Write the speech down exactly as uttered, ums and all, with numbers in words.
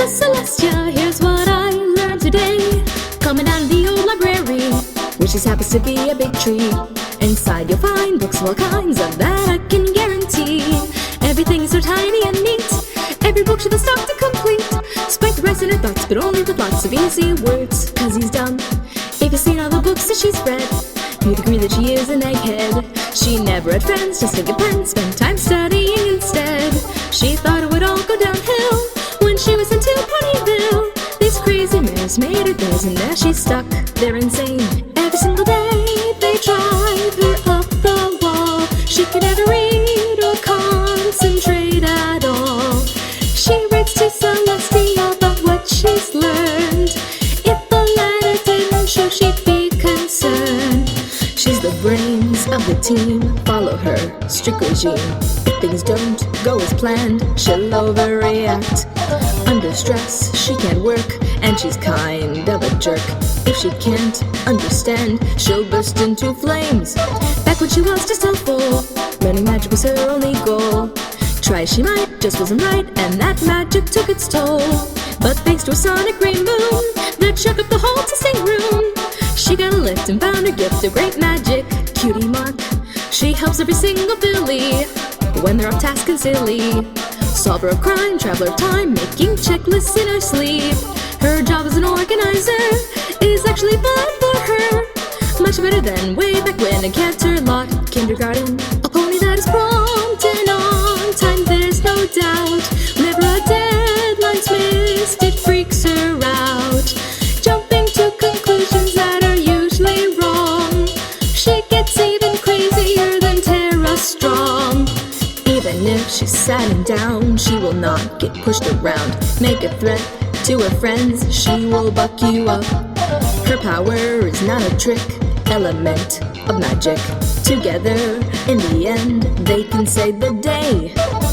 Miss Celestia, here's what I learned today. Coming out of the old library, which just happens to be a big tree. Inside you'll find books of all kinds, of that I can guarantee. Everything is so tiny and neat, every book should have stocked and complete. Spike the rest in her thoughts, but only with lots of easy words, cause he's dumb. If you've seen all the books that she's read, you'd agree that she is an egghead. She never had friends, just took a pen, spent time studying instead. She thought it would all go downhill when she was sent to Ponyville. These crazy mares made her theirs, and now she's stuck, they're insane. Every single day they drive her up the wall. She could never read or concentrate at all. She writes to Celestia about what she's learned. If the letter didn't show, she'd be concerned. She's the brains of the team, follow her strict regime. If things don't go as planned, she'll overreact. Under stress, she can't work, and she's kind of a jerk. If she can't understand, she'll burst into flames. Back when she was just a fool, learning magic was her only goal. Try as she might, just wasn't right, and that magic took its toll. But thanks to a sonic rain boom that shook up the whole testing room, she got a lift and found her gift of great magic, Cutie Mark. She helps every single Billy when they're off task and silly. Solver of crime, traveler of time, making checklists in her sleep. Her job as an organizer is actually fun for her, much better than way back when in Canterlot kindergarten. A pony that is prompt and on time, there's no doubt. Whenever a deadline's missed, it freaks her out. Jumping to conclusions that are usually wrong, she gets even crazier than Tara Strong. Even if she's sad and down, she will not get pushed around. Make a threat to her friends, she will buck you up. Her power is not a trick, element of magic. Together, in the end, they can save the day.